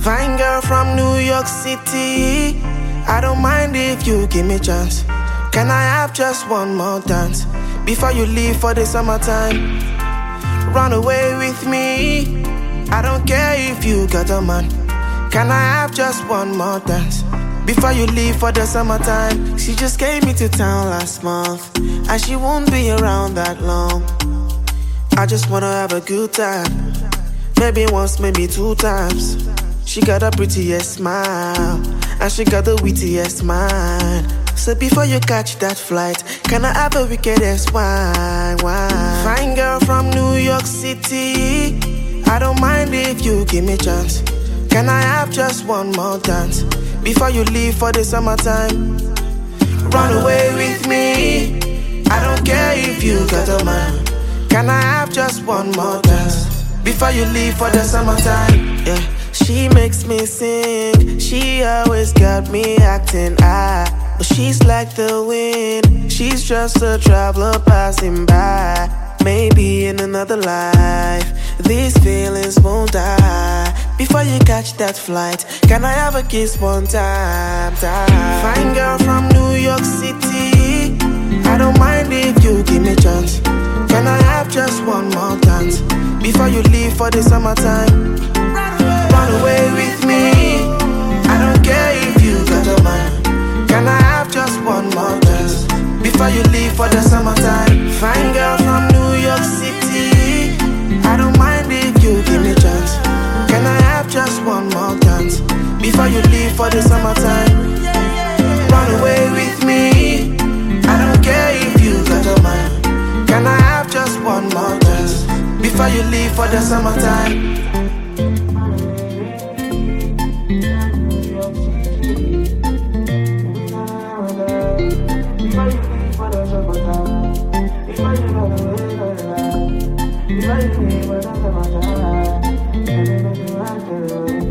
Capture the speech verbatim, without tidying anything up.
Fine girl from New York City, I don't mind if you give me chance. Can I have just one more dance before you leave for the summertime? Run away with me, I don't care if you got a man. Can I have just one more dance before you leave for the summertime? She just came into town last month, and she won't be around that long. I just wanna have a good time, maybe once, maybe two times. She got a prettiest smile, and she got the wittiest mind. So before you catch that flight, can I have a wickedest wine, wine? Fine girl from New York City, I don't mind if you give me chance. Can I have just one more dance before you leave for the summertime? Run away with me, I don't care if you got a man. Can I have just one more dance before you leave for the summertime? Yeah. She makes me sing, she always got me acting high. But she's like the wind, she's just a traveler passing by. Maybe in another life, these feelings won't die. Before you catch that flight, can I have a kiss one time, time? Fine girl from New York City, I don't mind if you give me chance. Can I have just one more dance before you leave for the summertime? Run away with me, I don't care if you got a man. Can I have just one more dance before you leave for the summertime? Fine girl from New York City, I don't mind if you give me chance. Can I have just one more dance before you leave for the summertime? Run away with me, I don't care if you got a man. Can I have just one more dance before you leave for the summertime? If I